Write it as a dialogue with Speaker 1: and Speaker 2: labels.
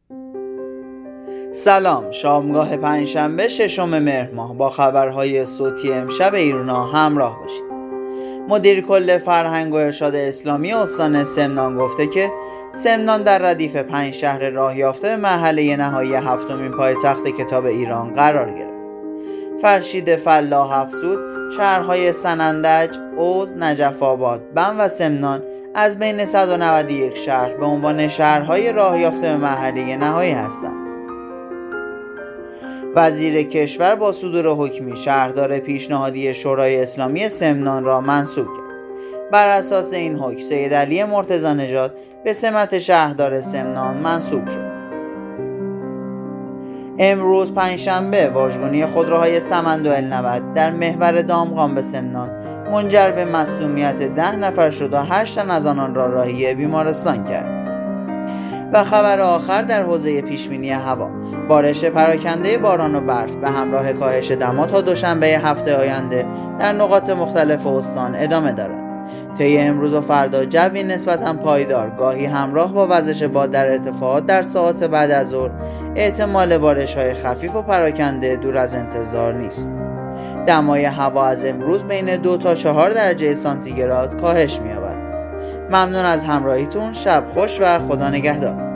Speaker 1: سلام، شامگاه پنجشنبه 6 مهر ماه با خبرهای صوتی امشب ایرونا همراه باشید. مدیر کل فرهنگ و ارشاد اسلامی استان سمنان گفته که سمنان در ردیف 5 شهر راه یافته به مرحله نهایی 7مین پایتخت کتاب ایران قرار گرفت. فرشید، فلاح، افزود، شهرهای سنندج، اوز، نجف آباد، بم و سمنان از بین 191 شهر به عنوان شهرهای راه یافته به مرحله نهایی هستند. وزیر کشور با صدور حکمی شهردار پیشنهادی شورای اسلامی سمنان را منصوب کرد. بر اساس این حکم سید علی مرتضی نژاد به سمت شهردار سمنان منصوب شد. امروز پنجشنبه واژگونی خودروهای سمند و النبت در محور دامغان به سمنان منجر به مصدومیت 10 نفر شد و 8 تن از آنان را راهی بیمارستان کرد. و خبر آخر در حوزه پیشبینی هوا: بارش پراکنده باران و برف به همراه کاهش دما تا دوشنبه هفته آینده در نقاط مختلف استان ادامه دارد. طی امروز و فردا جوی نسبتاً پایدار، گاهی همراه با وزش باد در ارتفاعات در ساعات بعد از ظهر، احتمال بارش‌های خفیف و پراکنده دور از انتظار نیست. دمای هوا از امروز بین 2 تا 4 درجه سانتیگراد کاهش می‌یابد. ممنون از همراهیتون. شب خوش و خدا نگهدار.